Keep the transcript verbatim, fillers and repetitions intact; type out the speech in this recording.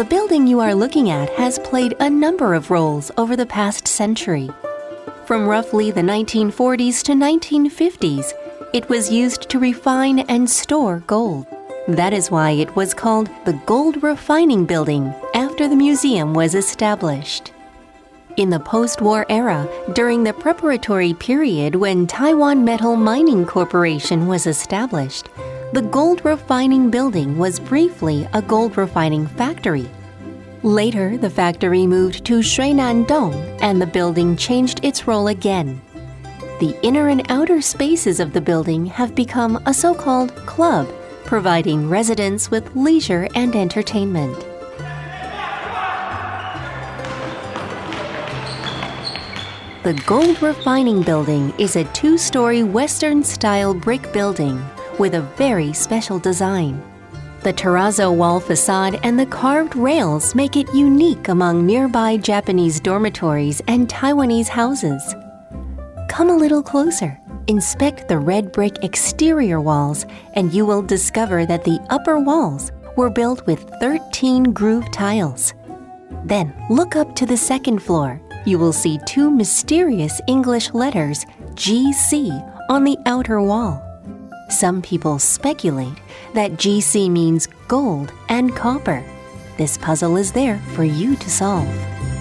The building you are looking at has played a number of roles over the past century. From roughly the nineteen forties to nineteen fifties, it was used to refine and store gold. That is why it was called the Gold Refining Building after the museum was established. In the post-war era, during the preparatory period when Taiwan Metal Mining Corporation was established, the Gold Refining Building was briefly a gold refining factory. Later, the factory moved to Shuinandong and the building changed its role again. The inner and outer spaces of the building have become a so-called club, providing residents with leisure and entertainment. The Gold Refining Building is a two-story Western-style brick building with a very special design. The terrazzo wall facade and the carved rails make it unique among nearby Japanese dormitories and Taiwanese houses. Come a little closer, inspect the red brick exterior walls, and you will discover that the upper walls were built with thirteen groove tiles. Then look up to the second floor. You will see two mysterious English letters, G C, on the outer wall. Some people speculate that G C means gold and copper. This puzzle is there for you to solve.